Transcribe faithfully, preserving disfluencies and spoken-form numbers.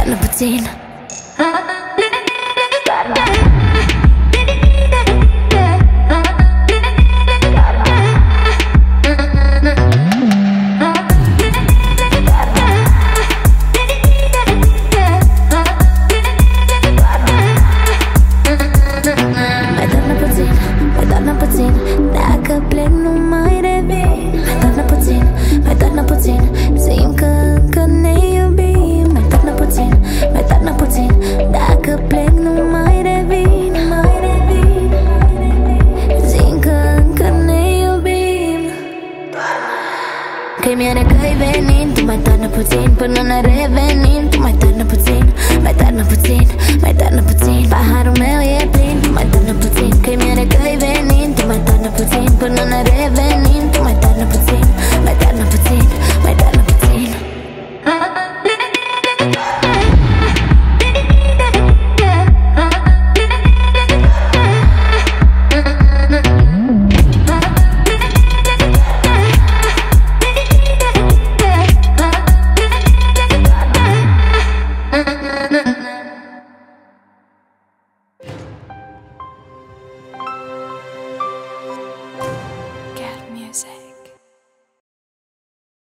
doarnă puțin. Dacă plec nu mai revin. Mai doarnă puțin, mai doarnă puțin. Simt că încă ne iubim. Mai doarnă puțin, mai doarnă puțin. Dacă plec nu mai revin. Mai revin, simt că încă ne iubim. Că-i mie că-i venit. Tu mai doarnă puțin până ne revenim.